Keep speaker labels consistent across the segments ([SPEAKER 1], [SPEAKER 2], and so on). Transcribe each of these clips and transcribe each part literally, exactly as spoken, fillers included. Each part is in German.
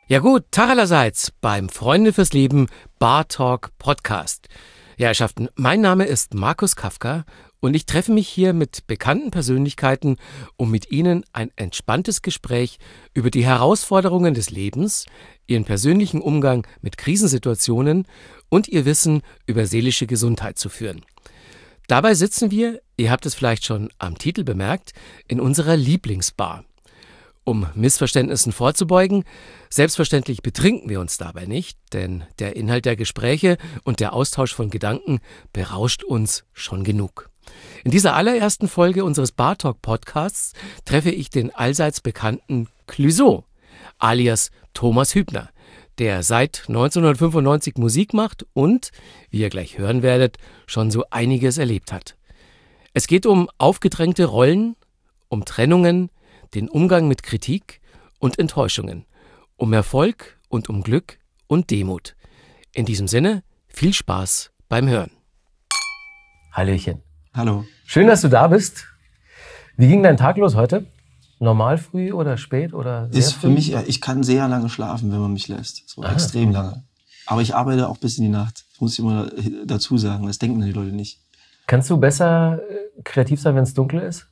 [SPEAKER 1] Ja gut, Tag allerseits beim Freunde fürs Leben Bar Talk Podcast. Ja, Herrschaften, mein Name ist Markus Kafka und ich treffe mich hier mit bekannten Persönlichkeiten, um mit ihnen ein entspanntes Gespräch über die Herausforderungen des Lebens, ihren persönlichen Umgang mit Krisensituationen und ihr Wissen über seelische Gesundheit zu führen. Dabei sitzen wir, ihr habt es vielleicht schon am Titel bemerkt, in unserer Lieblingsbar. Um Missverständnissen vorzubeugen, selbstverständlich betrinken wir uns dabei nicht, denn der Inhalt der Gespräche und der Austausch von Gedanken berauscht uns schon genug. In dieser allerersten Folge unseres Bar Talk Podcasts treffe ich den allseits bekannten Clouseau, alias Thomas Hübner, der seit neunzehnhundertfünfundneunzig Musik macht und, wie ihr gleich hören werdet, schon so einiges erlebt hat. Es geht um aufgedrängte Rollen, um Trennungen, den Umgang mit Kritik und Enttäuschungen, um Erfolg und um Glück und Demut. In diesem Sinne, viel Spaß beim Hören. Hallöchen.
[SPEAKER 2] Hallo.
[SPEAKER 1] Schön, dass du da bist. Wie ging dein Tag los heute? Normal früh oder spät oder sehr
[SPEAKER 2] Ist
[SPEAKER 1] früh?
[SPEAKER 2] für mich, ich kann sehr lange schlafen, wenn man mich lässt. So
[SPEAKER 1] Aha.
[SPEAKER 2] Extrem lange. Aber ich arbeite auch bis in die Nacht. Das muss ich immer dazu sagen. Das denken die Leute nicht.
[SPEAKER 1] Kannst du besser kreativ sein, wenn es dunkel ist?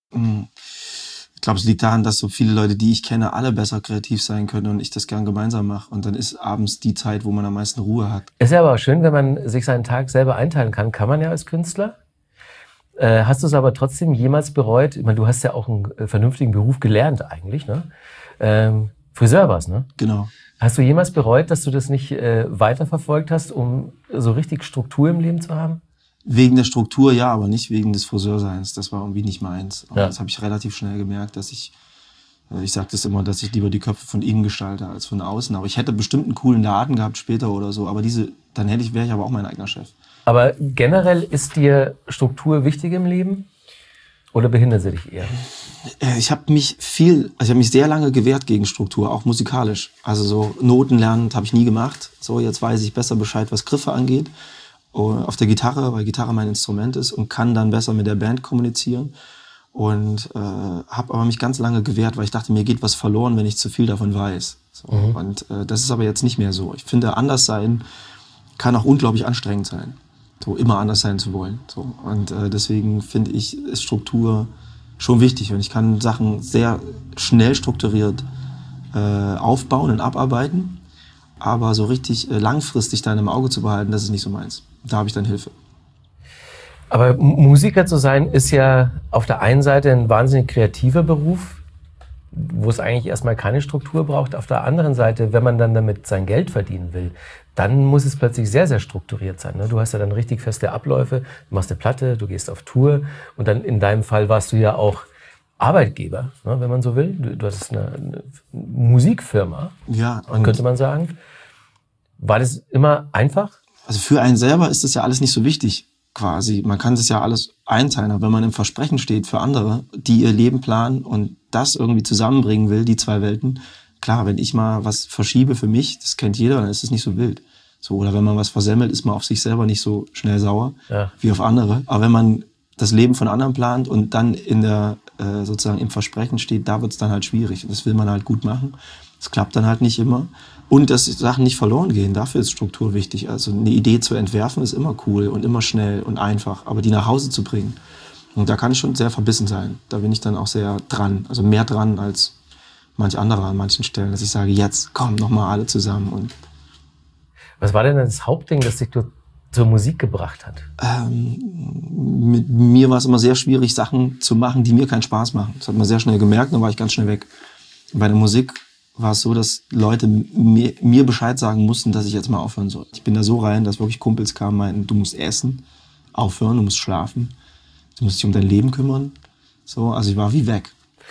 [SPEAKER 2] Ich glaube, es liegt daran, dass so viele Leute, die ich kenne, alle besser kreativ sein können und ich das gern gemeinsam mache. Und dann ist abends die Zeit, wo man am meisten Ruhe hat.
[SPEAKER 1] Ist ja aber auch schön, wenn man sich seinen Tag selber einteilen kann. Kann man ja als Künstler. Äh, hast du es aber trotzdem jemals bereut? Ich meine, du hast ja auch einen äh, vernünftigen Beruf gelernt eigentlich, ne? Ähm, Friseur warst, ne?
[SPEAKER 2] Genau.
[SPEAKER 1] Hast du jemals bereut, dass du das nicht äh, weiterverfolgt hast, um so richtig Struktur im Leben zu haben?
[SPEAKER 2] Wegen der Struktur ja, aber nicht wegen des Friseurseins. Das war irgendwie nicht meins.
[SPEAKER 1] Ja.
[SPEAKER 2] Das habe ich relativ schnell gemerkt, dass ich, ich sage das immer, dass ich lieber die Köpfe von innen gestalte als von außen. Aber ich hätte bestimmt einen coolen Laden gehabt später oder so. Aber diese, dann hätte ich, wäre ich aber auch mein eigener Chef.
[SPEAKER 1] Aber generell ist dir Struktur wichtig im Leben? Oder behindert sie dich eher?
[SPEAKER 2] Ich habe mich viel, also ich habe mich sehr lange gewehrt gegen Struktur, auch musikalisch. Also so Noten lernen habe ich nie gemacht. So, jetzt weiß ich besser Bescheid, was Griffe angeht. Auf der Gitarre, weil Gitarre mein Instrument ist und kann dann besser mit der Band kommunizieren. Und äh, habe aber mich ganz lange gewehrt, weil ich dachte, mir geht was verloren, wenn ich zu viel davon weiß. So, mhm. Und äh, das ist aber jetzt nicht mehr so. Ich finde, anders sein kann auch unglaublich anstrengend sein. So immer anders sein zu wollen. So. Und äh, deswegen finde ich, ist Struktur schon wichtig. Und ich kann Sachen sehr schnell strukturiert äh, aufbauen und abarbeiten. Aber so richtig äh, langfristig dann im Auge zu behalten, das ist nicht so meins. Da habe ich dann Hilfe.
[SPEAKER 1] Aber Musiker zu sein, ist ja auf der einen Seite ein wahnsinnig kreativer Beruf, wo es eigentlich erstmal keine Struktur braucht. Auf der anderen Seite, wenn man dann damit sein Geld verdienen will, dann muss es plötzlich sehr, sehr strukturiert sein. Du hast ja dann richtig feste Abläufe, du machst eine Platte, du gehst auf Tour und dann in deinem Fall warst du ja auch Arbeitgeber, wenn man so will. Du, du hattest eine, eine Musikfirma,
[SPEAKER 2] ja,
[SPEAKER 1] könnte man sagen. War das immer einfach?
[SPEAKER 2] Also für einen selber ist das ja alles nicht so wichtig, quasi. Man kann das ja alles einteilen, aber wenn man im Versprechen steht für andere, die ihr Leben planen und das irgendwie zusammenbringen will, die zwei Welten, klar, wenn ich mal was verschiebe für mich, das kennt jeder, dann ist es nicht so wild. So, oder wenn man was versemmelt, ist man auf sich selber nicht so schnell sauer ja. wie auf andere. Aber wenn man das Leben von anderen plant und dann in der äh, sozusagen im Versprechen steht, da wird es dann halt schwierig. Und das will man halt gut machen. Das klappt dann halt nicht immer. Und dass Sachen nicht verloren gehen, dafür ist Struktur wichtig. Also eine Idee zu entwerfen ist immer cool und immer schnell und einfach, aber die nach Hause zu bringen. Und da kann ich schon sehr verbissen sein. Da bin ich dann auch sehr dran, also mehr dran als manch anderer an manchen Stellen, dass ich sage, jetzt komm, nochmal alle zusammen. Und
[SPEAKER 1] was war denn das Hauptding, das dich zur Musik gebracht hat?
[SPEAKER 2] Ähm, mit mir war es immer sehr schwierig, Sachen zu machen, die mir keinen Spaß machen. Das hat man sehr schnell gemerkt, dann war ich ganz schnell weg. Bei der Musik war es so, dass Leute mir, mir Bescheid sagen mussten, dass ich jetzt mal aufhören soll. Ich bin da so rein, dass wirklich Kumpels kamen und meinten, du musst essen, aufhören, du musst schlafen, du musst dich um dein Leben kümmern. So, also ich war wie weg.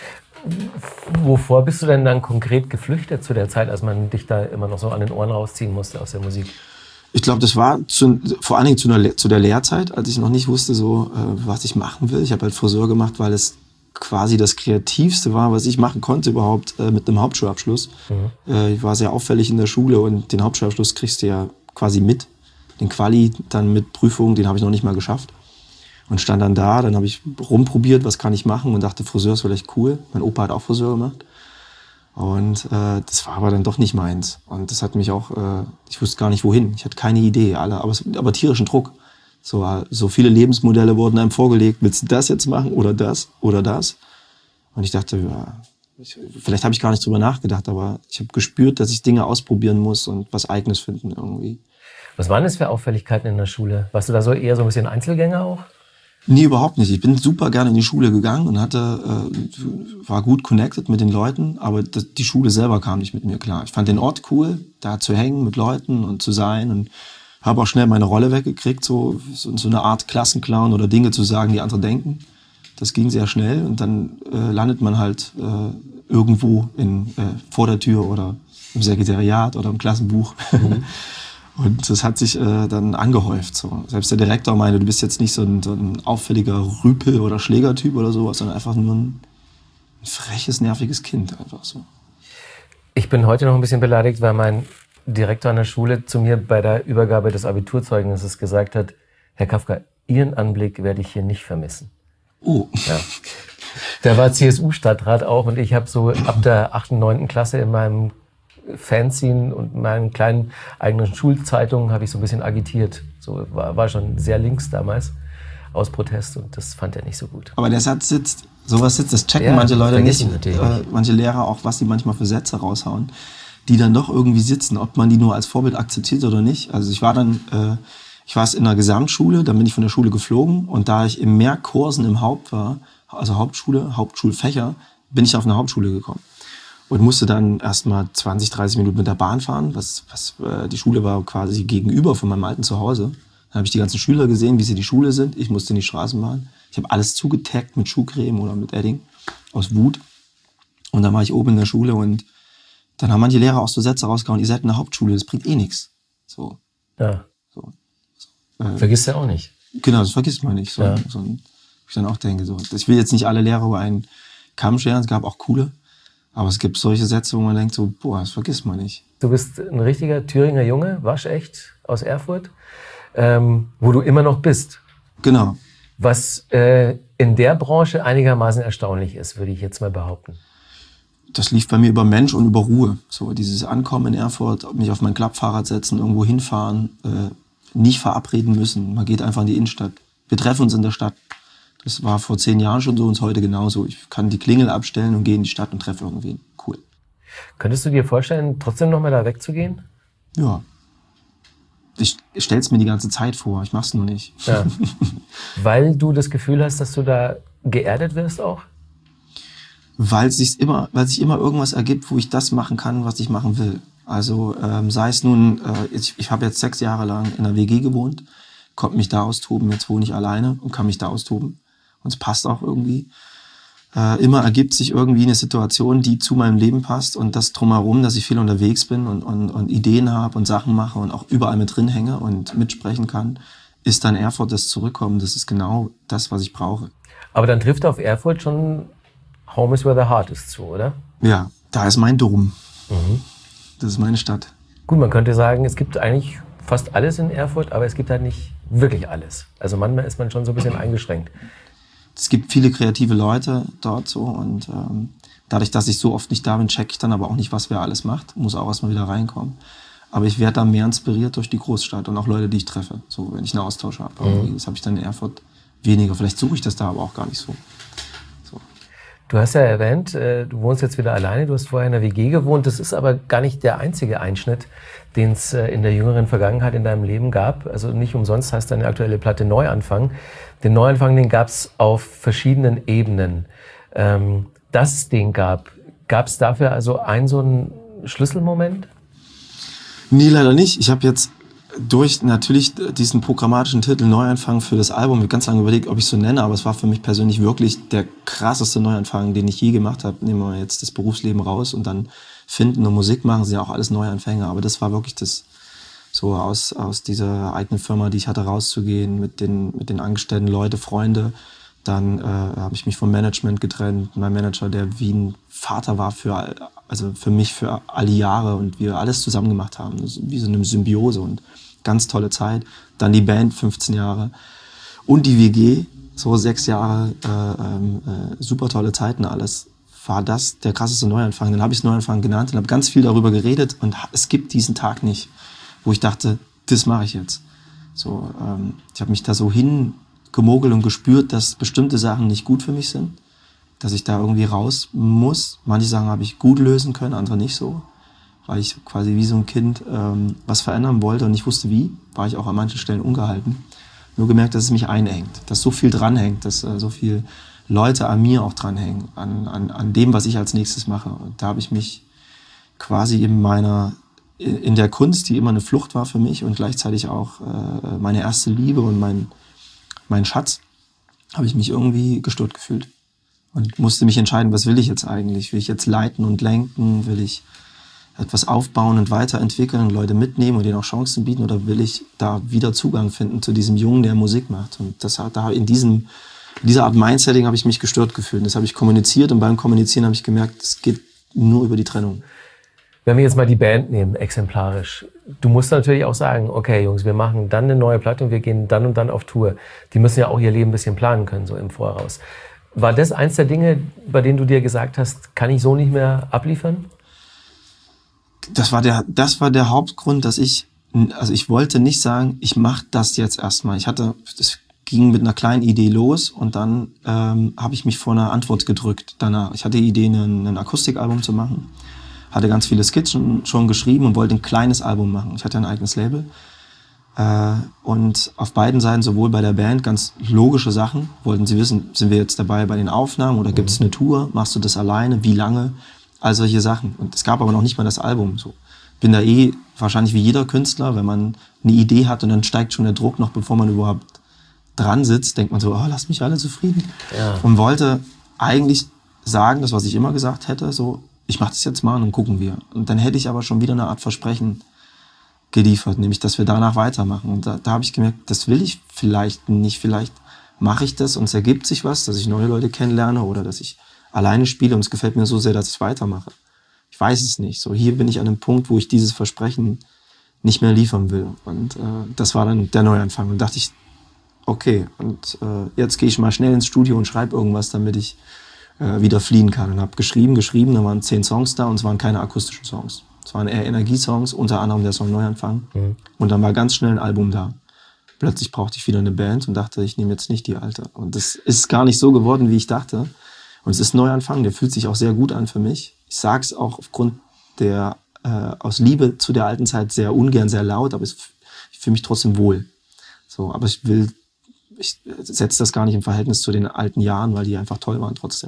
[SPEAKER 1] Wovor bist du denn dann konkret geflüchtet zu der Zeit, als man dich da immer noch so an den Ohren rausziehen musste aus der Musik?
[SPEAKER 2] Ich glaube, das war zu, vor allen Dingen zu, einer, zu der Lehrzeit, als ich noch nicht wusste, so, äh, was ich machen will. Ich habe halt Friseur gemacht, weil es quasi das Kreativste war, was ich machen konnte überhaupt äh, mit einem Hauptschulabschluss. Mhm. Äh, ich war sehr auffällig in der Schule und den Hauptschulabschluss kriegst du ja quasi mit. Den Quali dann mit Prüfungen, den habe ich noch nicht mal geschafft. Und stand dann da, dann habe ich rumprobiert, was kann ich machen und dachte, Friseur ist vielleicht cool. Mein Opa hat auch Friseur gemacht. Und äh, das war aber dann doch nicht meins. Und das hat mich auch, äh, ich wusste gar nicht wohin. Ich hatte keine Idee, alle, aber, aber tierischen Druck. So, so viele Lebensmodelle wurden einem vorgelegt. Willst du das jetzt machen oder das oder das? Und ich dachte, ja, ich, vielleicht habe ich gar nicht drüber nachgedacht, aber ich habe gespürt, dass ich Dinge ausprobieren muss und was Eigenes finden irgendwie.
[SPEAKER 1] Was waren das für Auffälligkeiten in der Schule? Warst du da so eher so ein bisschen Einzelgänger auch?
[SPEAKER 2] Nee, überhaupt nicht. Ich bin super gerne in die Schule gegangen und hatte, äh, war gut connected mit den Leuten, aber das, die Schule selber kam nicht mit mir klar. Ich fand den Ort cool, da zu hängen mit Leuten und zu sein, und habe auch schnell meine Rolle weggekriegt, so, so, so eine Art Klassenclown oder Dinge zu sagen, die andere denken. Das ging sehr schnell, und dann äh, landet man halt äh, irgendwo in, äh, vor der Tür oder im Sekretariat oder im Klassenbuch. Mhm. Und das hat sich äh, dann angehäuft. So. Selbst der Direktor meinte, du bist jetzt nicht so ein, so ein auffälliger Rüpel- oder Schlägertyp oder sowas, sondern einfach nur ein, ein freches, nerviges Kind. Einfach so.
[SPEAKER 1] Ich bin heute noch ein bisschen beleidigt, weil mein Direktor an der Schule zu mir bei der Übergabe des Abiturzeugnisses gesagt hat, Herr Kafka, Ihren Anblick werde ich hier nicht vermissen.
[SPEAKER 2] Oh.
[SPEAKER 1] Ja. Der war C S U-Stadtrat auch, und ich habe so ab der achten, neunten Klasse in meinem Fanzine und meinen kleinen eigenen Schulzeitungen habe ich so ein bisschen agitiert. So war, war schon sehr links damals aus Protest, und das fand er nicht so gut.
[SPEAKER 2] Aber der Satz sitzt, sowas sitzt, das checken
[SPEAKER 1] ja,
[SPEAKER 2] manche Leute nicht,
[SPEAKER 1] äh,
[SPEAKER 2] manche Lehrer auch, was die manchmal für Sätze raushauen, die dann doch irgendwie sitzen, ob man die nur als Vorbild akzeptiert oder nicht. Also ich war dann, äh, ich war in einer Gesamtschule, dann bin ich von der Schule geflogen, und da ich in mehr Kursen im Haupt war, also Hauptschule, Hauptschulfächer, bin ich auf eine Hauptschule gekommen. Und musste dann erstmal zwanzig, dreißig Minuten mit der Bahn fahren. Was, was, äh, die Schule war quasi gegenüber von meinem alten Zuhause. Dann habe ich die ganzen Schüler gesehen, wie sie die Schule sind. Ich musste in die Straßenbahn. Ich habe alles zugetaggt mit Schuhcreme oder mit Edding aus Wut. Und dann war ich oben in der Schule, und dann haben manche Lehrer auch so Sätze rausgehauen, ihr seid in der Hauptschule, das bringt eh nichts. So.
[SPEAKER 1] Ja.
[SPEAKER 2] So. So. Äh,
[SPEAKER 1] vergisst du auch nicht.
[SPEAKER 2] Genau, das vergisst man nicht. So,
[SPEAKER 1] ja.
[SPEAKER 2] so, ich dann auch denke, so. Ich will jetzt nicht alle Lehrer über einen Kamm scheren, es gab auch coole. Aber es gibt solche Sätze, wo man denkt so, boah, das vergisst man nicht.
[SPEAKER 1] Du bist ein richtiger Thüringer Junge, waschecht, aus Erfurt, ähm, wo du immer noch bist.
[SPEAKER 2] Genau.
[SPEAKER 1] Was äh, in der Branche einigermaßen erstaunlich ist, würde ich jetzt mal behaupten.
[SPEAKER 2] Das lief bei mir über Mensch und über Ruhe. So dieses Ankommen in Erfurt, mich auf mein Klappfahrrad setzen, irgendwo hinfahren, äh, nicht verabreden müssen. Man geht einfach in die Innenstadt. Wir treffen uns in der Stadt. Das war vor zehn Jahren schon so und ist heute genauso. Ich kann die Klingel abstellen und gehe in die Stadt und treffe irgendwen. Cool.
[SPEAKER 1] Könntest du dir vorstellen, trotzdem noch mal da wegzugehen?
[SPEAKER 2] Ja. Ich stelle es mir die ganze Zeit vor. Ich mach's nur nicht.
[SPEAKER 1] Ja. Weil du das Gefühl hast, dass du da geerdet wirst auch?
[SPEAKER 2] Weil sich immer, weil sich immer irgendwas ergibt, wo ich das machen kann, was ich machen will. Also ähm, sei es nun, äh, ich, ich habe jetzt sechs Jahre lang in einer W G gewohnt, konnte mich da austoben. Jetzt wohne ich alleine und kann mich da austoben. Und es passt auch irgendwie. Äh, immer ergibt sich irgendwie eine Situation, die zu meinem Leben passt, und das drumherum, dass ich viel unterwegs bin und, und, und Ideen habe und Sachen mache und auch überall mit drin hänge und mitsprechen kann, ist dann Erfurt das Zurückkommen. Das ist genau das, was ich brauche.
[SPEAKER 1] Aber dann trifft auf Erfurt schon Home is where the heart is zu, oder?
[SPEAKER 2] Ja, da ist mein Dom.
[SPEAKER 1] Mhm.
[SPEAKER 2] Das ist meine Stadt.
[SPEAKER 1] Gut, man könnte sagen, es gibt eigentlich fast alles in Erfurt, aber es gibt halt nicht wirklich alles. Also manchmal ist man schon so ein bisschen eingeschränkt.
[SPEAKER 2] Es gibt viele kreative Leute dort so, und ähm, dadurch, dass ich so oft nicht da bin, checke ich dann aber auch nicht, was wer alles macht. Muss auch erstmal wieder reinkommen. Aber ich werde da mehr inspiriert durch die Großstadt und auch Leute, die ich treffe. So, wenn ich einen Austausch habe. Mhm. Das habe ich dann in Erfurt weniger. Vielleicht suche ich das da aber auch gar nicht so. so.
[SPEAKER 1] Du hast ja erwähnt, du wohnst jetzt wieder alleine. Du hast vorher in der W G gewohnt. Das ist aber gar nicht der einzige Einschnitt, den es in der jüngeren Vergangenheit in deinem Leben gab. Also nicht umsonst heißt deine aktuelle Platte Neuanfang. Den Neuanfang, den gab es auf verschiedenen Ebenen. Ähm, dass es den gab, gab es dafür also einen so einen Schlüsselmoment?
[SPEAKER 2] Nee, leider nicht. Ich habe jetzt durch natürlich diesen programmatischen Titel Neuanfang für das Album ganz lange überlegt, ob ich es so nenne, aber es war für mich persönlich wirklich der krasseste Neuanfang, den ich je gemacht habe. Nehmen wir jetzt das Berufsleben raus und dann finden und Musik machen, sind ja auch alles Neuanfänge, aber das war wirklich das, so aus, aus dieser eigenen Firma, die ich hatte, rauszugehen, mit den, mit den Angestellten, Leute, Freunde. Dann äh, habe ich mich vom Management getrennt. Mein Manager, der wie ein Vater war für, also für mich für alle Jahre, und wir alles zusammen gemacht haben, wie so eine Symbiose, und ganz tolle Zeit. Dann die Band, fünfzehn Jahre, und die W G, so sechs Jahre, äh, äh, super tolle Zeiten, alles war das der krasseste Neuanfang. Dann habe ich es Neuanfang genannt und habe ganz viel darüber geredet und es gibt diesen Tag nicht, wo ich dachte, das mache ich jetzt. So, ähm, ich habe mich da so hingemogelt und gespürt, dass bestimmte Sachen nicht gut für mich sind, dass ich da irgendwie raus muss. Manche Sachen habe ich gut lösen können, andere nicht so, weil ich quasi wie so ein Kind ähm, was verändern wollte und nicht wusste wie, war ich auch an manchen Stellen ungehalten. Nur gemerkt, dass es mich einengt, dass so viel dranhängt, dass äh, so viel Leute an mir auch dranhängen, an, an, an dem, was ich als nächstes mache. Und da habe ich mich quasi in meiner, in der Kunst, die immer eine Flucht war für mich und gleichzeitig auch äh, meine erste Liebe und mein, mein Schatz, habe ich mich irgendwie gestört gefühlt. Und musste mich entscheiden, was will ich jetzt eigentlich? Will ich jetzt leiten und lenken? Will ich etwas aufbauen und weiterentwickeln und Leute mitnehmen und denen auch Chancen bieten? Oder will ich da wieder Zugang finden zu diesem Jungen, der Musik macht? Und das hat da in diesem In dieser Art Mindsetting habe ich mich gestört gefühlt. Das habe ich kommuniziert und beim Kommunizieren habe ich gemerkt, es geht nur über die Trennung.
[SPEAKER 1] Wenn wir jetzt mal die Band nehmen, exemplarisch. Du musst natürlich auch sagen, okay Jungs, wir machen dann eine neue Platte und wir gehen dann und dann auf Tour. Die müssen ja auch ihr Leben ein bisschen planen können, so im Voraus. War das eins der Dinge, bei denen du dir gesagt hast, kann ich so nicht mehr abliefern?
[SPEAKER 2] Das war der, das war der Hauptgrund, dass ich, also ich wollte nicht sagen, ich mache das jetzt erstmal. Ich hatte, das ging mit einer kleinen Idee los und dann ähm, habe ich mich vor einer Antwort gedrückt danach. Ich hatte die Idee, ein, ein Akustikalbum zu machen, hatte ganz viele Skizzen schon geschrieben und wollte ein kleines Album machen. Ich hatte ein eigenes Label äh, und auf beiden Seiten, sowohl bei der Band, ganz logische Sachen. Wollten sie wissen, sind wir jetzt dabei bei den Aufnahmen oder gibt es eine Tour? Machst du das alleine? Wie lange? All solche Sachen. Und es gab aber noch nicht mal das Album. So. Bin da eh wahrscheinlich wie jeder Künstler, wenn man eine Idee hat und dann steigt schon der Druck noch, bevor man überhaupt dran sitzt, denkt man so, oh, lasst mich alle zufrieden. Ja. Und wollte eigentlich sagen, das, was ich immer gesagt hätte, so, ich mache das jetzt mal und dann gucken wir. Und dann hätte ich aber schon wieder eine Art Versprechen geliefert, nämlich, dass wir danach weitermachen. Und da, da habe ich gemerkt, das will ich vielleicht nicht. Vielleicht mache ich das und es ergibt sich was, dass ich neue Leute kennenlerne oder dass ich alleine spiele und es gefällt mir so sehr, dass ich weitermache. Ich weiß es nicht. So, hier bin ich an einem Punkt, wo ich dieses Versprechen nicht mehr liefern will. Und äh, das war dann der Neuanfang. Und dachte ich, okay, und äh, jetzt gehe ich mal schnell ins Studio und schreibe irgendwas, damit ich äh, wieder fliehen kann. Und habe geschrieben, geschrieben, da waren zehn Songs da und es waren keine akustischen Songs. Es waren eher Energiesongs, unter anderem der Song Neuanfang. Mhm. Und dann war ganz schnell ein Album da. Plötzlich brauchte ich wieder eine Band und dachte, ich nehme jetzt nicht die alte. Und das ist gar nicht so geworden, wie ich dachte. Und es ist ein Neuanfang, der fühlt sich auch sehr gut an für mich. Ich sage es auch aufgrund der, äh, aus Liebe zu der alten Zeit sehr ungern, sehr laut, aber es, ich fühle mich trotzdem wohl. So, aber ich will Ich setze das gar nicht im Verhältnis zu den alten Jahren, weil die einfach toll waren trotzdem.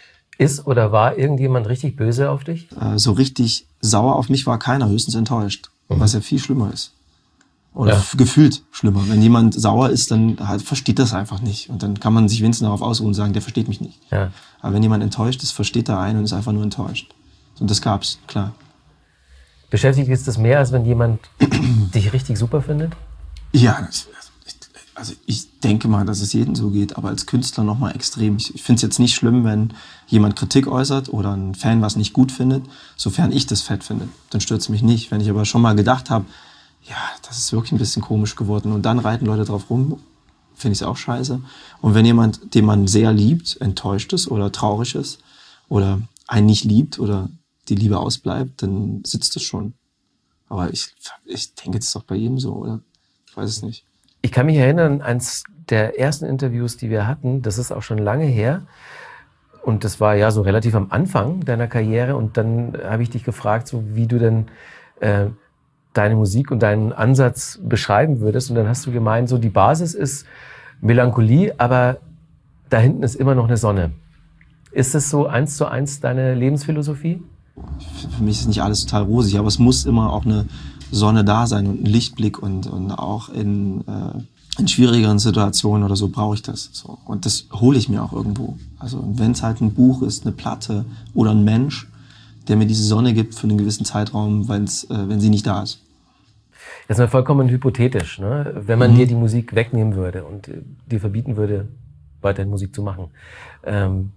[SPEAKER 1] Ist oder war irgendjemand richtig böse auf dich?
[SPEAKER 2] Äh, so richtig sauer auf mich war keiner, höchstens enttäuscht. Mhm. Was ja viel schlimmer ist. Oder ja. f- gefühlt schlimmer. Wenn jemand sauer ist, dann halt versteht das einfach nicht. Und dann kann man sich wenigstens darauf ausruhen und sagen, der versteht mich nicht. Ja. Aber wenn jemand enttäuscht ist, versteht er einen und ist einfach nur enttäuscht. Und das gab's, klar.
[SPEAKER 1] Beschäftigt dich das mehr, als wenn jemand dich richtig super findet?
[SPEAKER 2] Ja, das, also ich denke mal, dass es jedem so geht, aber als Künstler noch mal extrem. Ich, ich finde es jetzt nicht schlimm, wenn jemand Kritik äußert oder ein Fan was nicht gut findet, sofern ich das fett finde. Dann stört es mich nicht. Wenn ich aber schon mal gedacht habe, ja, das ist wirklich ein bisschen komisch geworden und dann reiten Leute drauf rum, finde ich es auch scheiße. Und wenn jemand, den man sehr liebt, enttäuscht ist oder traurig ist oder einen nicht liebt oder die Liebe ausbleibt, dann sitzt es schon. Aber ich, ich denke, das ist doch bei jedem so, oder? Ich weiß es nicht.
[SPEAKER 1] Ich kann mich erinnern, eins der ersten Interviews, die wir hatten, das ist auch schon lange her. Und das war ja so relativ am Anfang deiner Karriere. Und dann habe ich dich gefragt, so wie du denn äh, deine Musik und deinen Ansatz beschreiben würdest. Und dann hast du gemeint, so die Basis ist Melancholie, aber da hinten ist immer noch eine Sonne. Ist das so eins zu eins deine Lebensphilosophie?
[SPEAKER 2] Für mich ist nicht alles total rosig, aber es muss immer auch eine Sonne da sein und ein Lichtblick und, und auch in, äh, in schwierigeren Situationen oder so brauche ich das. So. Und das hole ich mir auch irgendwo. Also wenn es halt ein Buch ist, eine Platte oder ein Mensch, der mir diese Sonne gibt für einen gewissen Zeitraum, wenn's, äh, wenn sie nicht da ist.
[SPEAKER 1] Das ist mal vollkommen hypothetisch, ne? Wenn man mhm. dir die Musik wegnehmen würde und dir verbieten würde, weiterhin Musik zu machen. Ähm,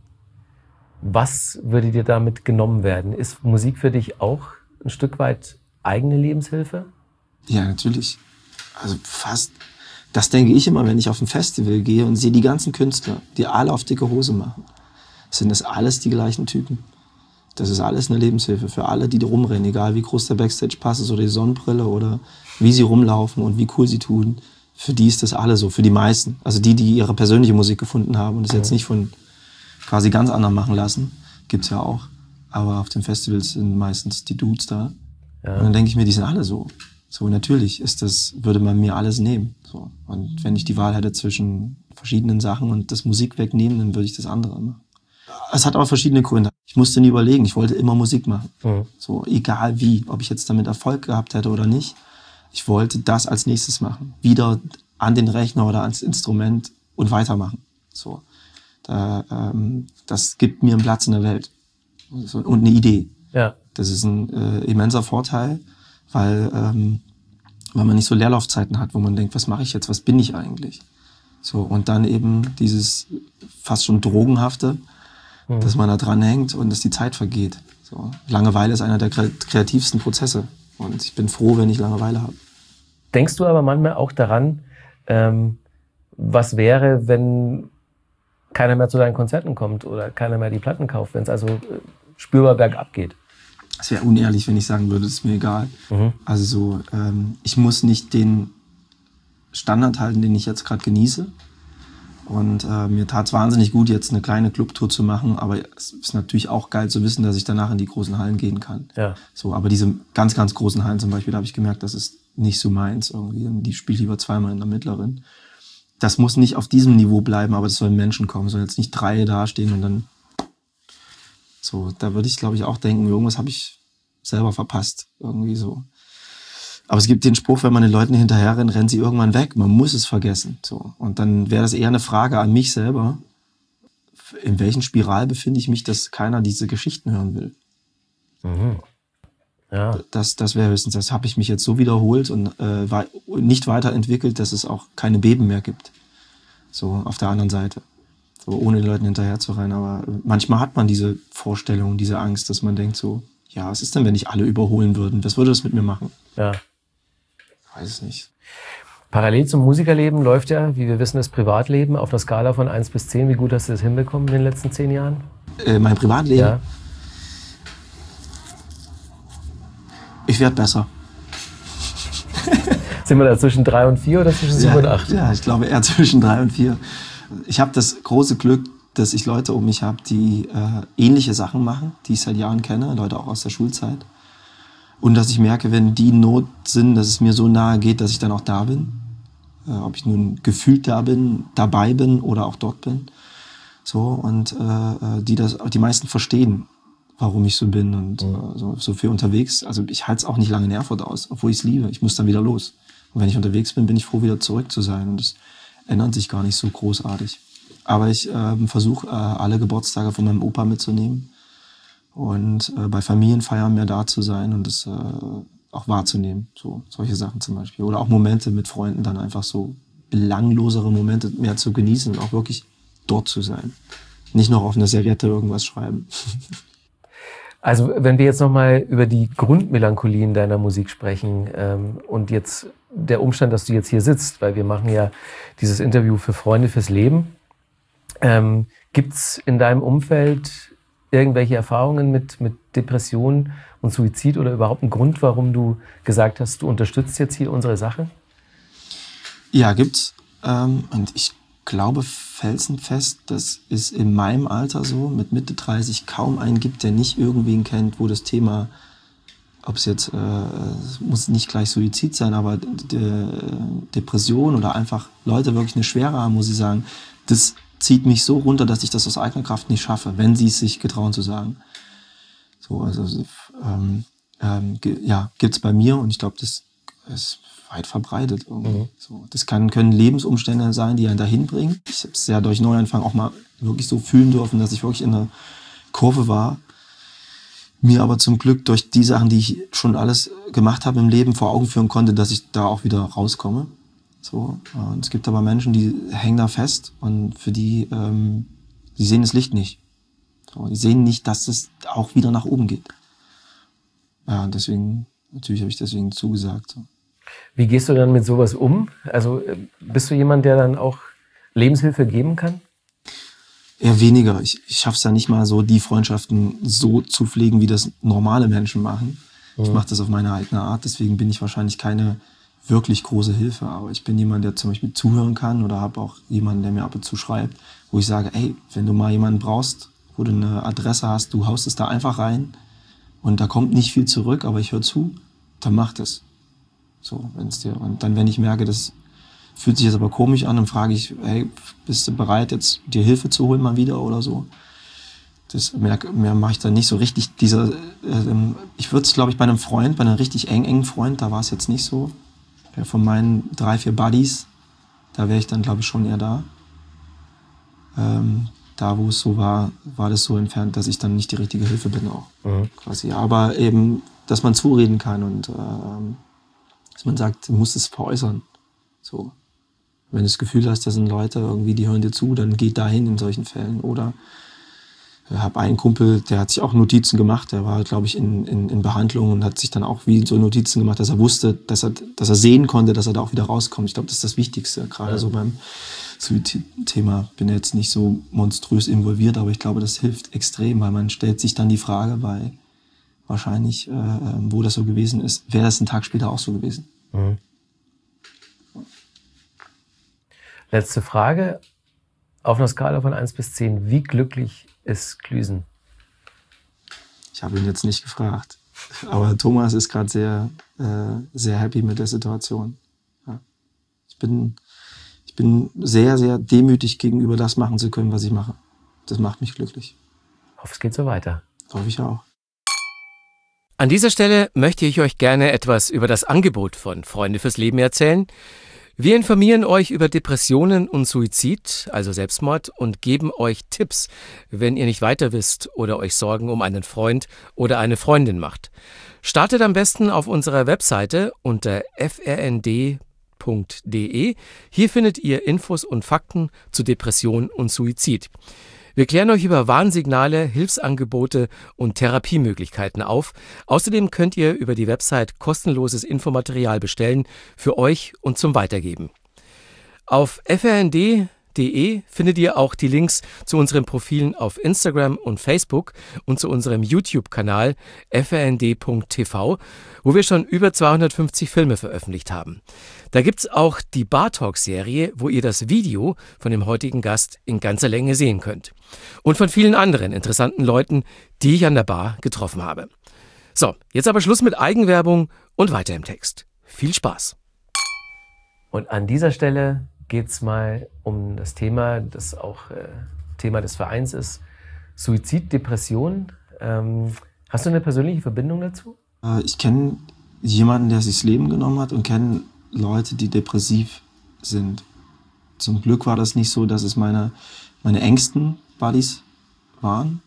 [SPEAKER 1] was würde dir damit genommen werden? Ist Musik für dich auch ein Stück weit eigene Lebenshilfe?
[SPEAKER 2] Ja, natürlich. Also fast. Das denke ich immer, wenn ich auf ein Festival gehe und sehe die ganzen Künstler, die alle auf dicke Hose machen. sind das alles die gleichen Typen. Das ist alles eine Lebenshilfe für alle, die da rumrennen, egal wie groß der Backstage-Pass ist oder die Sonnenbrille oder wie sie rumlaufen und wie cool sie tun. Für die ist das alle so, für die meisten. Also die, die ihre persönliche Musik gefunden haben und es jetzt nicht von quasi ganz anderen machen lassen, gibt's ja auch. Aber auf den Festivals sind meistens die Dudes da. Ja. Und dann denke ich mir, die sind alle so. So, natürlich ist das, würde man mir alles nehmen. So. Und wenn ich die Wahl hätte zwischen verschiedenen Sachen und das Musik wegnehmen, dann würde ich das andere machen. Es hat aber verschiedene Gründe. Ich musste nie überlegen, ich wollte immer Musik machen. Mhm. So, egal wie, ob ich jetzt damit Erfolg gehabt hätte oder nicht. Ich wollte das als nächstes machen. Wieder an den Rechner oder ans Instrument und weitermachen. So. Da, ähm, das gibt mir einen Platz in der Welt. So, und eine Idee. Ja. Das ist ein äh, immenser Vorteil, weil, ähm, weil man nicht so Leerlaufzeiten hat, wo man denkt, was mache ich jetzt, was bin ich eigentlich? So, und dann eben dieses fast schon Drogenhafte, mhm. dass man da dran hängt und dass die Zeit vergeht. So. Langeweile ist einer der kreativsten Prozesse und ich bin froh, wenn ich Langeweile habe.
[SPEAKER 1] Denkst du aber manchmal auch daran, ähm, was wäre, wenn keiner mehr zu deinen Konzerten kommt oder keiner mehr die Platten kauft, wenn es also äh, spürbar bergab geht?
[SPEAKER 2] Es wäre unehrlich, wenn ich sagen würde, es ist mir egal. Mhm. Also so, ähm, ich muss nicht den Standard halten, den ich jetzt gerade genieße. Und äh, mir tat es wahnsinnig gut, jetzt eine kleine Clubtour zu machen. Aber es ist natürlich auch geil zu wissen, dass ich danach in die großen Hallen gehen kann. Ja. So, aber diese ganz, ganz großen Hallen zum Beispiel, da habe ich gemerkt, das ist nicht so meins irgendwie. Die spiele ich lieber zweimal in der mittleren. Das muss nicht auf diesem Niveau bleiben, aber es sollen Menschen kommen. Sollen jetzt nicht drei dastehen und dann so, da würde ich, glaube ich, auch denken, irgendwas habe ich selber verpasst. Irgendwie so. Aber es gibt den Spruch, wenn man den Leuten hinterher rennt, rennen sie irgendwann weg. Man muss es vergessen. So. Und dann wäre das eher eine Frage an mich selber. In welchen Spiral befinde ich mich, dass keiner diese Geschichten hören will? Mhm. Ja. Das, das wäre höchstens, das habe ich mich jetzt so wiederholt und äh, war nicht weiterentwickelt, dass es auch keine Beben mehr gibt. So auf der anderen Seite. So, ohne den Leuten hinterher zu rennen. Aber manchmal hat man diese Vorstellung, diese Angst, dass man denkt so, ja, was ist denn, wenn ich alle überholen würden? Was würde das mit mir machen? Ja. Ich weiß es nicht.
[SPEAKER 1] Parallel zum Musikerleben läuft ja, wie wir wissen, das Privatleben auf einer Skala von eins bis zehn. Wie gut hast du das hinbekommen in den letzten zehn Jahren?
[SPEAKER 2] Äh, mein Privatleben? Ja. Ich werde besser.
[SPEAKER 1] Sind wir da zwischen drei und vier oder zwischen sieben
[SPEAKER 2] ja,
[SPEAKER 1] und acht?
[SPEAKER 2] Ja, ich glaube eher zwischen drei und vier. Ich habe das große Glück, dass ich Leute um mich habe, die äh, ähnliche Sachen machen, die ich seit Jahren kenne, Leute auch aus der Schulzeit. Und dass ich merke, wenn die in Not sind, dass es mir so nahe geht, dass ich dann auch da bin. Äh, ob ich nun gefühlt da bin, dabei bin oder auch dort bin. So, und äh, die das, die meisten verstehen, warum ich so bin und mhm. äh, so, so viel unterwegs. Also ich halte es auch nicht lange in Erfurt aus, obwohl ich es liebe. Ich muss dann wieder los. Und wenn ich unterwegs bin, bin ich froh, wieder zurück zu sein. Und das ändert sich gar nicht so großartig. Aber ich äh, versuche, äh, alle Geburtstage von meinem Opa mitzunehmen und äh, bei Familienfeiern mehr da zu sein und das äh, auch wahrzunehmen. So, solche Sachen zum Beispiel. Oder auch Momente mit Freunden, dann einfach so belanglosere Momente mehr zu genießen und auch wirklich dort zu sein. Nicht noch auf einer Serviette irgendwas schreiben.
[SPEAKER 1] Also wenn wir jetzt nochmal über die Grundmelancholie in deiner Musik sprechen ähm, und jetzt der Umstand, dass du jetzt hier sitzt, weil wir machen ja dieses Interview für Freunde fürs Leben. Ähm, gibt's in deinem Umfeld irgendwelche Erfahrungen mit, mit Depressionen und Suizid oder überhaupt einen Grund, warum du gesagt hast, du unterstützt jetzt hier unsere Sache?
[SPEAKER 2] Ja, gibt's. Ähm, und ich glaube felsenfest, dass es in meinem Alter so, mit Mitte dreißig, kaum einen gibt, der nicht irgendwen kennt, wo das Thema, ob es jetzt, äh, muss nicht gleich Suizid sein, aber De- Depression oder einfach Leute wirklich eine Schwere haben, wo sie sagen, das zieht mich so runter, dass ich das aus eigener Kraft nicht schaffe, wenn sie es sich getrauen zu sagen. So, also ähm, ähm, ge- ja, gibt's bei mir und ich glaube, das ist weit verbreitet irgendwie. Mhm. So, das kann, können Lebensumstände sein, die einen dahin bringen. Ich habe es ja durch Neuanfang auch mal wirklich so fühlen dürfen, dass ich wirklich in der Kurve war. Mir aber zum Glück durch die Sachen, die ich schon alles gemacht habe im Leben, vor Augen führen konnte, dass ich da auch wieder rauskomme. So, und es gibt aber Menschen, die hängen da fest und für die, ähm, die sehen das Licht nicht. So, die sehen nicht, dass es auch wieder nach oben geht. Ja, und deswegen, natürlich habe ich deswegen zugesagt. So.
[SPEAKER 1] Wie gehst du dann mit sowas um? Also bist du jemand, der dann auch Lebenshilfe geben kann?
[SPEAKER 2] Eher weniger. Ich, ich schaffe es ja nicht mal so, die Freundschaften so zu pflegen, wie das normale Menschen machen. Mhm. Ich mache das auf meine eigene Art, deswegen bin ich wahrscheinlich keine wirklich große Hilfe. Aber ich bin jemand, der zum Beispiel zuhören kann oder habe auch jemanden, der mir ab und zu schreibt, wo ich sage, ey, wenn du mal jemanden brauchst, wo du eine Adresse hast, du haust es da einfach rein und da kommt nicht viel zurück, aber ich höre zu, dann mach das. So, wenn's dir, und dann, wenn ich merke, das fühlt sich jetzt aber komisch an, dann frage ich, hey, bist du bereit, jetzt dir Hilfe zu holen mal wieder oder so? Das mehr, mehr mache ich dann nicht so richtig. Dieser, äh, ich würde es, glaube ich, bei einem Freund, bei einem richtig eng, engen Freund, da war es jetzt nicht so. Ja, von meinen drei, vier Buddies, da wäre ich dann, glaube ich, schon eher da. Ähm, da, wo es so war, war das so entfernt, dass ich dann nicht die richtige Hilfe bin auch. Mhm. Quasi. Aber eben, dass man zureden kann und ähm, dass man sagt, du musst es veräußern. So. Wenn du das Gefühl hast, das sind Leute irgendwie, die hören dir zu, dann geht dahin in solchen Fällen. Oder ich habe einen Kumpel, der hat sich auch Notizen gemacht, der war, glaube ich, in, in, in Behandlung und hat sich dann auch wie so Notizen gemacht, dass er wusste, dass er, dass er sehen konnte, dass er da auch wieder rauskommt. Ich glaube, das ist das Wichtigste, gerade ja. so beim Suizid-Thema. Bin ja jetzt nicht so monströs involviert, aber ich glaube, das hilft extrem, weil man stellt sich dann die Frage bei wahrscheinlich, äh, wo das so gewesen ist, wäre das einen Tag später auch so gewesen. Mhm.
[SPEAKER 1] Letzte Frage. Auf einer Skala von eins bis zehn, wie glücklich ist Klüsen?
[SPEAKER 2] Ich habe ihn jetzt nicht gefragt. Aber Thomas ist gerade sehr, äh, sehr happy mit der Situation. Ja. Ich bin, ich bin sehr, sehr demütig gegenüber das machen zu können, was ich mache. Das macht mich glücklich.
[SPEAKER 1] Ich hoffe, es geht so weiter.
[SPEAKER 2] Hoffe ich auch.
[SPEAKER 1] An dieser Stelle möchte ich euch gerne etwas über das Angebot von Freunde fürs Leben erzählen. Wir informieren euch über Depressionen und Suizid, also Selbstmord, und geben euch Tipps, wenn ihr nicht weiter wisst oder euch Sorgen um einen Freund oder eine Freundin macht. Startet am besten auf unserer Webseite unter f r n d punkt d e. Hier findet ihr Infos und Fakten zu Depression und Suizid. Wir klären euch über Warnsignale, Hilfsangebote und Therapiemöglichkeiten auf. Außerdem könnt ihr über die Website kostenloses Infomaterial bestellen für euch und zum Weitergeben. Auf f r n d punkt d e findet ihr auch die Links zu unseren Profilen auf Instagram und Facebook und zu unserem YouTube-Kanal f r n d punkt t v, wo wir schon über zweihundertfünfzig Filme veröffentlicht haben. Da gibt's auch die Bar-Talk-Serie, wo ihr das Video von dem heutigen Gast in ganzer Länge sehen könnt. Und von vielen anderen interessanten Leuten, die ich an der Bar getroffen habe. So, jetzt aber Schluss mit Eigenwerbung und weiter im Text. Viel Spaß! Und an dieser Stelle geht es mal um das Thema, das auch äh, Thema des Vereins ist, Suizid, Depression. Ähm, hast du eine persönliche Verbindung dazu?
[SPEAKER 2] Äh, ich kenne jemanden, der sich das Leben genommen hat und kenne Leute, die depressiv sind. Zum Glück war das nicht so, dass es meine, meine engsten Buddies waren.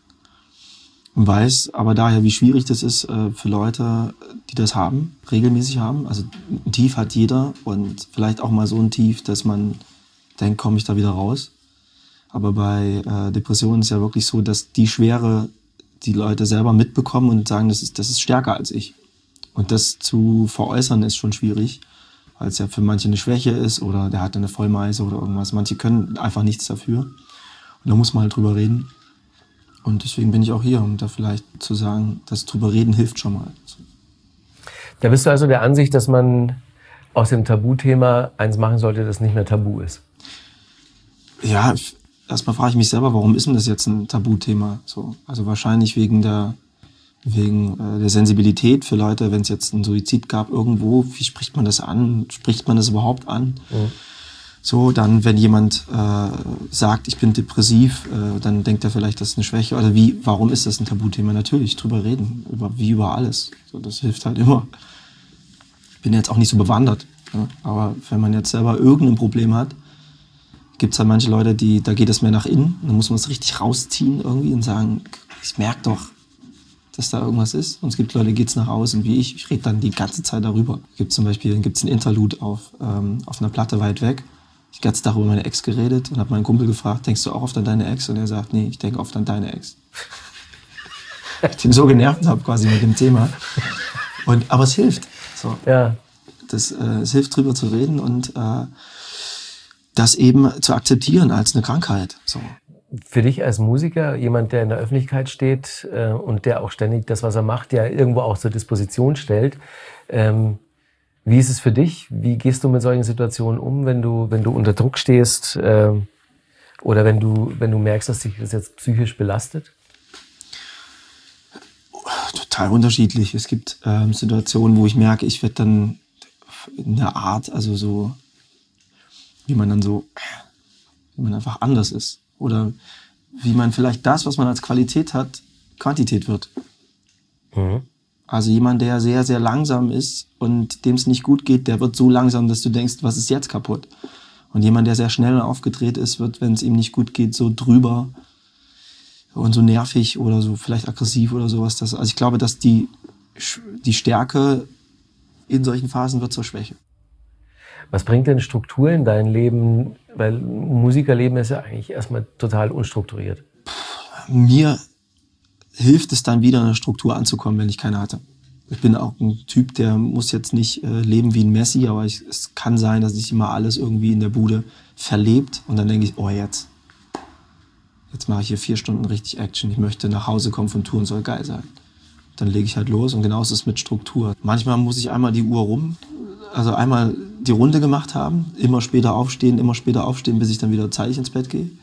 [SPEAKER 2] Und weiß aber daher, wie schwierig das ist äh, für Leute, die das haben, regelmäßig haben. Also ein Tief hat jeder und vielleicht auch mal so ein Tief, dass man denkt, komme ich da wieder raus. Aber bei äh, Depressionen ist ja wirklich so, dass die Schwere die Leute selber mitbekommen und sagen, das ist, das ist stärker als ich. Und das zu veräußern ist schon schwierig, weil es ja für manche eine Schwäche ist oder der hat eine Vollmeise oder irgendwas. Manche können einfach nichts dafür. Und da muss man halt drüber reden. Und deswegen bin ich auch hier, um da vielleicht zu sagen, das drüber reden hilft schon mal.
[SPEAKER 1] Da bist du also der Ansicht, dass man aus dem Tabuthema eins machen sollte, das nicht mehr tabu ist?
[SPEAKER 2] Ja, erstmal frage ich mich selber, warum ist denn das jetzt ein Tabuthema? So, also wahrscheinlich wegen der, wegen äh, der Sensibilität für Leute, wenn es jetzt einen Suizid gab irgendwo, wie spricht man das an? Spricht man das überhaupt an? Mhm. So, dann, wenn jemand äh, sagt, ich bin depressiv, äh, dann denkt er vielleicht, das ist eine Schwäche. Oder wie, warum ist das ein Tabuthema? Natürlich, drüber reden, über, wie über alles. So, das hilft halt immer. Ich bin jetzt auch nicht so bewandert. Ja? Aber wenn man jetzt selber irgendein Problem hat, gibt es halt manche Leute, die, da geht es mehr nach innen. Dann muss man es richtig rausziehen irgendwie und sagen, ich merke doch, dass da irgendwas ist. Und es gibt Leute, die geht es nach außen, wie ich. Ich rede dann die ganze Zeit darüber. Gibt zum Beispiel, gibt's ein Interlude auf, ähm, auf einer Platte weit weg. Ich habe ganz Tag über meine Ex geredet und habe meinen Kumpel gefragt, denkst du auch oft an deine Ex? Und er sagt, nee, ich denke oft an deine Ex. Ich den so genervt habe quasi mit dem Thema. Und, aber es hilft. So.
[SPEAKER 1] Ja.
[SPEAKER 2] Das, äh, es hilft, drüber zu reden und äh, das eben zu akzeptieren als eine Krankheit. So.
[SPEAKER 1] Für dich als Musiker, jemand, der in der Öffentlichkeit steht äh, und der auch ständig das, was er macht, ja irgendwo auch zur Disposition stellt, ähm, wie ist es für dich? Wie gehst du mit solchen Situationen um, wenn du, wenn du unter Druck stehst äh, oder wenn du, wenn du merkst, dass dich das jetzt psychisch belastet?
[SPEAKER 2] Total unterschiedlich. Es gibt ähm, Situationen, wo ich merke, ich werde dann in der Art, also so, wie man dann so, wie man einfach anders ist. Oder wie man vielleicht das, was man als Qualität hat, Quantität wird. Mhm. Also jemand, der sehr, sehr langsam ist und dem es nicht gut geht, der wird so langsam, dass du denkst, was ist jetzt kaputt? Und jemand, der sehr schnell aufgedreht ist, wird, wenn es ihm nicht gut geht, so drüber und so nervig oder so vielleicht aggressiv oder sowas. Das, also ich glaube, dass die, die Stärke in solchen Phasen wird zur Schwäche.
[SPEAKER 1] Was bringt denn Struktur in dein Leben? Weil Musikerleben ist ja eigentlich erstmal total unstrukturiert.
[SPEAKER 2] Mir hilft es dann wieder, eine Struktur anzukommen, wenn ich keine hatte. Ich bin auch ein Typ, der muss jetzt nicht äh, leben wie ein Messi, aber ich, es kann sein, dass sich immer alles irgendwie in der Bude verlebt und dann denke ich, oh jetzt, jetzt mache ich hier vier Stunden richtig Action. Ich möchte nach Hause kommen von Touren, soll geil sein. Dann lege ich halt los und genauso ist es mit Struktur. Manchmal muss ich einmal die Uhr rum, also einmal die Runde gemacht haben, immer später aufstehen, immer später aufstehen, bis ich dann wieder zeitig ins Bett gehe.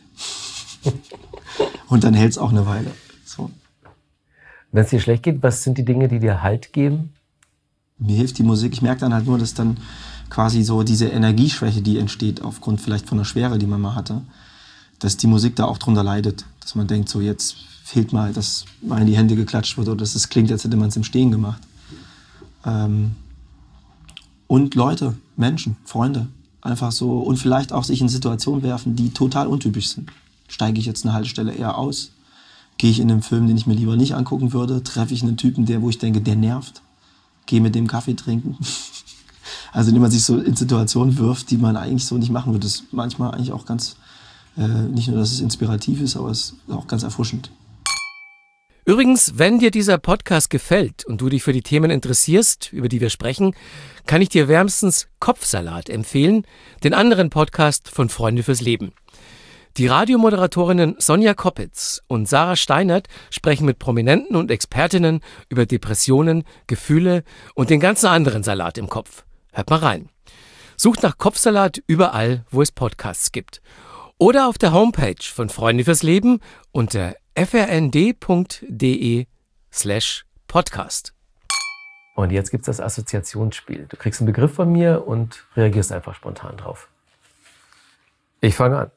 [SPEAKER 2] Und dann hält es auch eine Weile. So.
[SPEAKER 1] Wenn es dir schlecht geht, was sind die Dinge, die dir Halt geben?
[SPEAKER 2] Mir hilft die Musik. Ich merke dann halt nur, dass dann quasi so diese Energieschwäche, die entsteht aufgrund vielleicht von der Schwere, die man mal hatte, dass die Musik da auch drunter leidet. Dass man denkt, so jetzt fehlt mal, dass mal in die Hände geklatscht wird oder dass es klingt, als hätte man es im Stehen gemacht. Ähm und Leute, Menschen, Freunde, einfach so und vielleicht auch sich in Situationen werfen, die total untypisch sind. Steige ich jetzt eine Haltestelle eher aus? Gehe ich in einen Film, den ich mir lieber nicht angucken würde? Treffe ich einen Typen, der, wo ich denke, der nervt? Gehe mit dem Kaffee trinken? Also indem man sich so in Situationen wirft, die man eigentlich so nicht machen würde. Das ist manchmal eigentlich auch ganz, äh, nicht nur, dass es inspirativ ist, aber es ist auch ganz erfrischend.
[SPEAKER 1] Übrigens, wenn dir dieser Podcast gefällt und du dich für die Themen interessierst, über die wir sprechen, kann ich dir wärmstens Kopfsalat empfehlen, den anderen Podcast von Freunde fürs Leben. Die Radiomoderatorinnen Sonja Koppitz und Sarah Steinert sprechen mit Prominenten und Expertinnen über Depressionen, Gefühle und den ganzen anderen Salat im Kopf. Hört mal rein. Sucht nach Kopfsalat überall, wo es Podcasts gibt. Oder auf der Homepage von Freunde fürs Leben unter frnd.de slash podcast. Und jetzt gibt's das Assoziationsspiel. Du kriegst einen Begriff von mir und reagierst einfach spontan drauf. Ich fange an.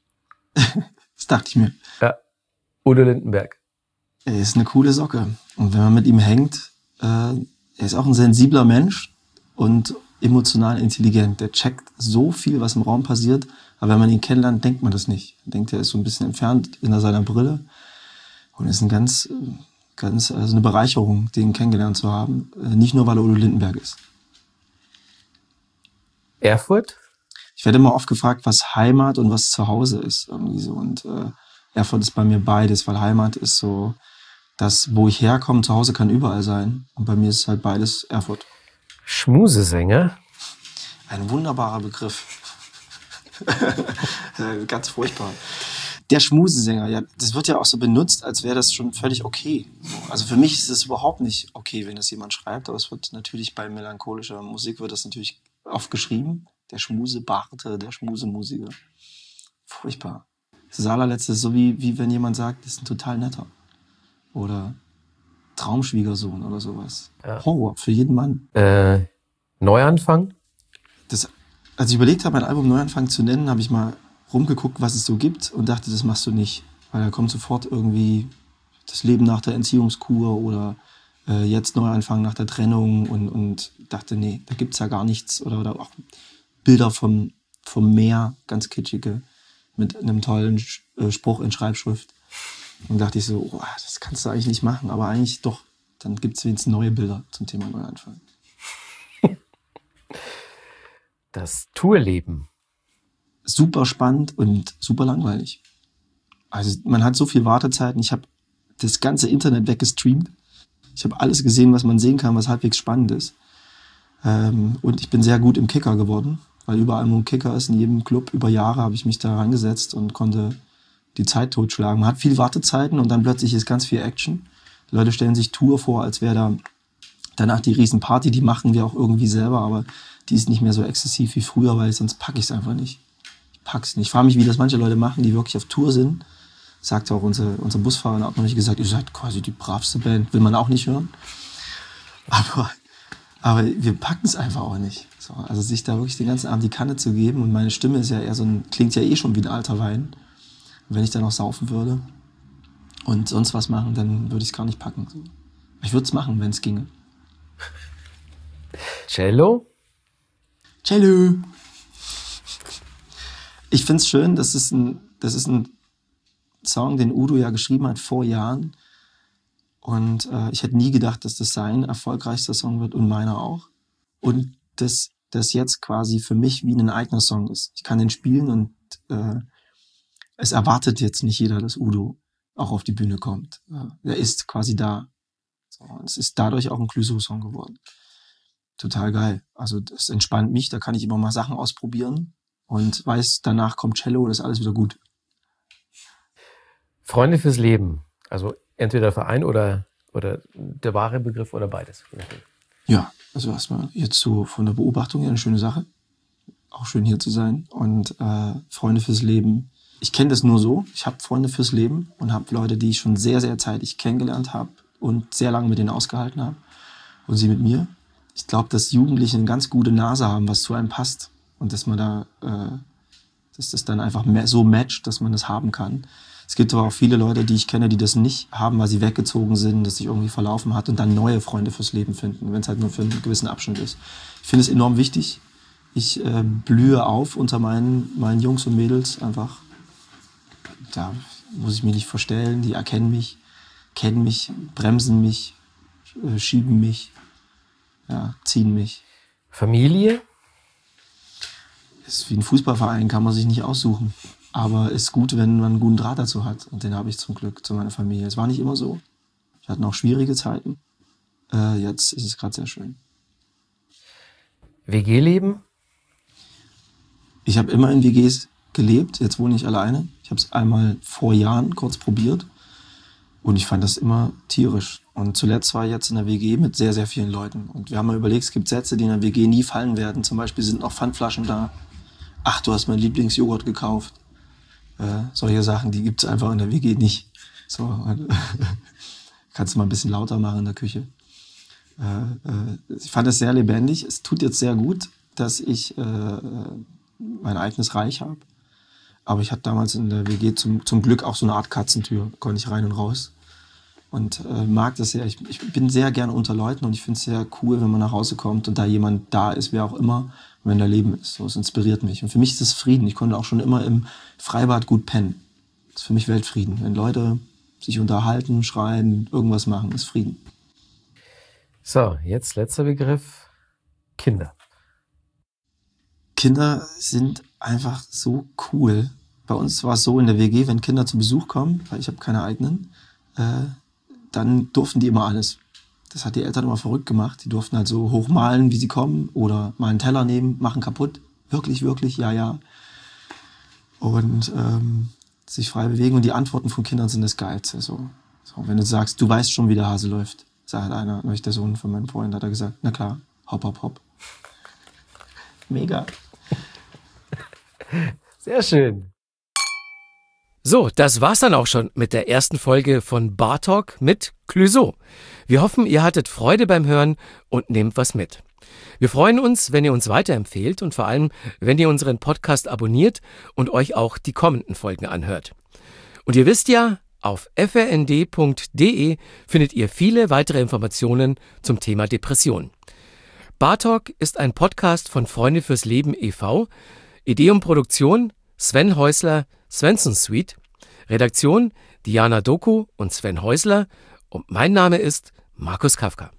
[SPEAKER 2] Das dachte ich mir.
[SPEAKER 1] Ja, Udo Lindenberg.
[SPEAKER 2] Er ist eine coole Socke. Und wenn man mit ihm hängt, äh, er ist auch ein sensibler Mensch und emotional intelligent. Der checkt so viel, was im Raum passiert. Aber wenn man ihn kennenlernt, denkt man das nicht. Man denkt, er ist so ein bisschen entfernt hinter seiner Brille. Und ist ein ganz, ganz, also eine Bereicherung, den kennengelernt zu haben. Nicht nur, weil er Udo Lindenberg ist.
[SPEAKER 1] Erfurt?
[SPEAKER 2] Ich werde immer oft gefragt, was Heimat und was Zuhause ist. Irgendwie so. Und äh, Erfurt ist bei mir beides, weil Heimat ist so, das, wo ich herkomme, zu Hause kann überall sein. Und bei mir ist halt beides Erfurt.
[SPEAKER 1] Schmusesänger?
[SPEAKER 2] Ein wunderbarer Begriff. Ganz furchtbar. Der Schmusesänger, ja, das wird ja auch so benutzt, als wäre das schon völlig okay. Also für mich ist es überhaupt nicht okay, wenn das jemand schreibt, aber es wird natürlich bei melancholischer Musik wird das natürlich oft geschrieben. Der Schmusebarte, der Schmusemusiker. Furchtbar. Das allerletzte ist so wie, wie wenn jemand sagt, das ist ein total netter. Oder Traumschwiegersohn oder sowas. Ja. Horror für jeden Mann.
[SPEAKER 1] Äh, Neuanfang?
[SPEAKER 2] Das, als ich überlegt habe, mein Album Neuanfang zu nennen, habe ich mal rumgeguckt, was es so gibt und dachte, das machst du nicht. Weil da kommt sofort irgendwie das Leben nach der Entziehungskur oder äh, jetzt Neuanfang nach der Trennung und, und dachte, nee, da gibt's ja gar nichts. Oder, oder auch Bilder vom, vom Meer, ganz kitschige, mit einem tollen äh, Spruch in Schreibschrift. Und dachte ich so, oh, das kannst du eigentlich nicht machen, aber eigentlich doch. Dann gibt's wenigstens neue Bilder zum Thema Neuanfang.
[SPEAKER 1] Das Tourleben.
[SPEAKER 2] Super spannend und super langweilig. Also man hat so viel Wartezeiten. Ich habe das ganze Internet weggestreamt. Ich habe alles gesehen, was man sehen kann, was halbwegs spannend ist. Ähm, und ich bin sehr gut im Kicker geworden, weil überall, wo ein Kicker ist, in jedem Club über Jahre habe ich mich da reingesetzt und konnte die Zeit totschlagen. Man hat viel Wartezeiten und dann plötzlich ist ganz viel Action. Die Leute stellen sich Tour vor, als wäre da danach die Riesenparty. Die machen wir auch irgendwie selber, aber die ist nicht mehr so exzessiv wie früher, weil sonst packe ich es einfach nicht. Ich pack's nicht. Ich frage mich, wie das manche Leute machen, die wirklich auf Tour sind. Sagt auch unsere, unsere Busfahrerin, hat noch nicht gesagt, ihr seid quasi die bravste Band. Will man auch nicht hören. Aber, aber wir packen es einfach auch nicht. So, also sich da wirklich den ganzen Abend die Kanne zu geben und meine Stimme ist ja eher so ein, klingt ja eh schon wie ein alter Wein. Und wenn ich dann noch saufen würde und sonst was machen, dann würde ich es gar nicht packen. So. Ich würde es machen, wenn es ginge.
[SPEAKER 1] Cello?
[SPEAKER 2] Cello! Ich finde es schön, das ist ein, das ist ein Song, den Udo ja geschrieben hat vor Jahren. Und äh, ich hätte nie gedacht, dass das sein erfolgreichster Song wird und meiner auch. Und dass das jetzt quasi für mich wie ein eigener Song ist. Ich kann den spielen und äh, es erwartet jetzt nicht jeder, dass Udo auch auf die Bühne kommt. Er ist quasi da. So, es ist dadurch auch ein Clouseau-Song geworden. Total geil. Also das entspannt mich, da kann ich immer mal Sachen ausprobieren und weiß, danach kommt Cello, das ist alles wieder gut.
[SPEAKER 1] Freunde fürs Leben. Also entweder Verein oder, oder der wahre Begriff oder beides.
[SPEAKER 2] Ja, also erstmal jetzt so von der Beobachtung her eine schöne Sache. Auch schön hier zu sein. Und äh, Freunde fürs Leben. Ich kenne das nur so. Ich habe Freunde fürs Leben und habe Leute, die ich schon sehr, sehr zeitig kennengelernt habe und sehr lange mit denen ausgehalten habe. Und sie mit mir. Ich glaube, dass Jugendliche eine ganz gute Nase haben, was zu einem passt. Und dass man da, äh, dass das dann einfach so matcht, dass man das haben kann. Es gibt aber auch viele Leute, die ich kenne, die das nicht haben, weil sie weggezogen sind, dass sich irgendwie verlaufen hat und dann neue Freunde fürs Leben finden, wenn es halt nur für einen gewissen Abschnitt ist. Ich finde es enorm wichtig. Ich äh, blühe auf unter meinen, meinen Jungs und Mädels einfach. Da muss ich mich nicht verstellen. Die erkennen mich, kennen mich, bremsen mich, äh, schieben mich, ja, ziehen mich.
[SPEAKER 1] Familie?
[SPEAKER 2] Ist wie ein Fußballverein, kann man sich nicht aussuchen. Aber ist gut, wenn man einen guten Draht dazu hat. Und den habe ich zum Glück zu meiner Familie. Es war nicht immer so. Wir hatten auch schwierige Zeiten. Äh, jetzt ist es gerade sehr schön.
[SPEAKER 1] W G-Leben?
[SPEAKER 2] Ich habe immer in W Gs gelebt. Jetzt wohne ich alleine. Ich habe es einmal vor Jahren kurz probiert. Und ich fand das immer tierisch. Und zuletzt war ich jetzt in der W G mit sehr, sehr vielen Leuten. Und wir haben mal überlegt, es gibt Sätze, die in der W G nie fallen werden. Zum Beispiel sind noch Pfandflaschen da. Ach, du hast meinen Lieblingsjoghurt gekauft. Äh, solche Sachen, die gibt's einfach in der W G nicht. So, äh, kannst du mal ein bisschen lauter machen in der Küche. Äh, äh, ich fand es sehr lebendig. Es tut jetzt sehr gut, dass ich äh, mein eigenes Reich habe. Aber ich hatte damals in der W G zum, zum Glück auch so eine Art Katzentür. Da konnte ich rein und raus. Und äh, mag das sehr. Ich, ich bin sehr gerne unter Leuten und ich finde es sehr cool, wenn man nach Hause kommt und da jemand da ist, wer auch immer, wenn da Leben ist. So, es inspiriert mich. Und für mich ist es Frieden. Ich konnte auch schon immer im Freibad gut pennen. Das ist für mich Weltfrieden. Wenn Leute sich unterhalten, schreien, irgendwas machen, ist Frieden.
[SPEAKER 1] So, jetzt letzter Begriff. Kinder.
[SPEAKER 2] Kinder sind einfach so cool. Bei uns war es so in der W G, wenn Kinder zu Besuch kommen, weil ich habe keine eigenen, äh, dann durften die immer alles. Das hat die Eltern immer verrückt gemacht. Die durften halt so hoch malen, wie sie kommen, oder mal einen Teller nehmen, machen kaputt. Wirklich, wirklich, ja, ja. Und ähm, sich frei bewegen. Und die Antworten von Kindern sind das Geilste. So. So, wenn du sagst, du weißt schon, wie der Hase läuft, sagt einer, nämlich der Sohn von meinem Freund, hat er gesagt, na klar, hopp, hopp, hopp. Mega.
[SPEAKER 1] Sehr schön. So, das war's dann auch schon mit der ersten Folge von Bar Talk mit Clouseau. Wir hoffen, ihr hattet Freude beim Hören und nehmt was mit. Wir freuen uns, wenn ihr uns weiterempfehlt und vor allem, wenn ihr unseren Podcast abonniert und euch auch die kommenden Folgen anhört. Und ihr wisst ja, auf f r n d punkt d e findet ihr viele weitere Informationen zum Thema Depression. Bar Talk ist ein Podcast von Freunde fürs Leben e V Idee und Produktion Sven Häusler, Svensson Suite. Redaktion Diana Doku und Sven Häusler. Und mein Name ist Markus Kafka.